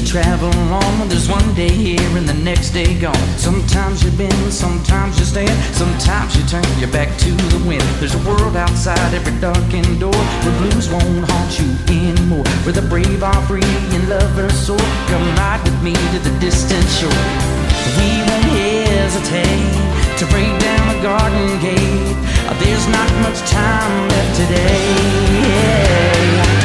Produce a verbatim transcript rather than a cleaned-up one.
travel on. There's one day here and the next day gone. Sometimes you bend, sometimes you stand, sometimes you turn your back to the wind. There's a world outside every darkened door, where blues won't haunt you anymore, where the brave are free and lovers soar. Come ride with me to the distant shore. We won't hesitate to break down the garden gate. There's not much time left today.